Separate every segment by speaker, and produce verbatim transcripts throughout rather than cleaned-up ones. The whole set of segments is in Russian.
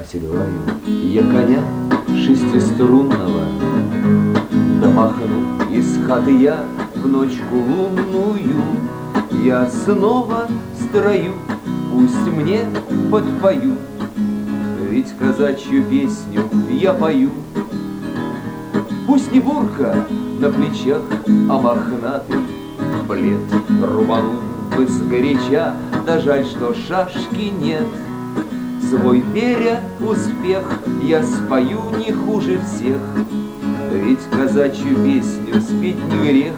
Speaker 1: оседлаю я коня шестиструнного, да махну из хаты я в ночку лунную. Я снова строю, пусть мне подпоют, ведь казачью песню я пою. Пусть не бурка на плечах, а мохнатый плед рубанул бы сгоряча, да жаль, что шашки нет. Свой беря успех я спою не хуже всех, ведь казачью песню спеть не грех.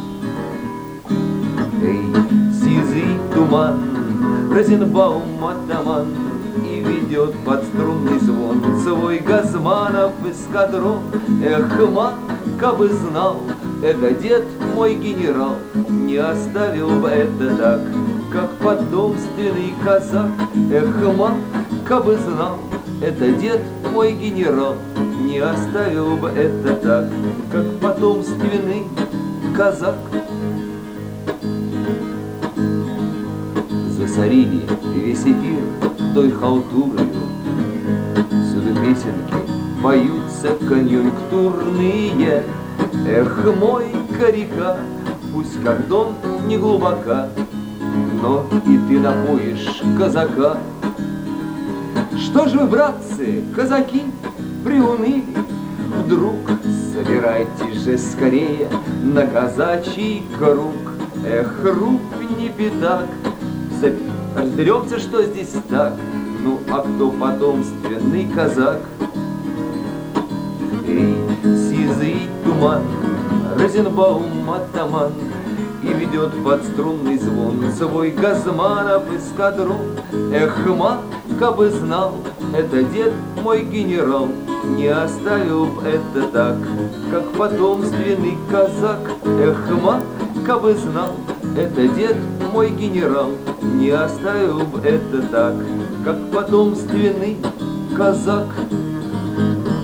Speaker 1: Эй, сизый туман, Розенбаум атаман, и ведет под струнный звон свой Газманов эскадрон. Эх, ман, кабы знал, это дед мой генерал, не оставил бы это так, как потомственный казак. Эх, ман, кабы знал, это дед мой генерал, не оставил бы это так, как потомственный казак. Засорили весь эфир той халтурою, всюду песенки поются конъюнктурные. Эх, мой коряка, пусть как дон не глубока, но и ты напоишь казака. Что же вы, братцы, казаки, приуныли? Вдруг собирайтесь же скорее на казачий круг. Эх, рук не пятак, разберемся, что здесь так. Ну, а кто потомственный казак? Эй, сизый туман, Розенбаум атаман, и ведет под струнный звон свой Газманов эскадрон. Эх, ман, кабы знал, это дед мой генерал, не оставил б это так, как потомственный казак. Эх, ман, кабы знал, это дед мой генерал, не оставил б это так, как потомственный казак.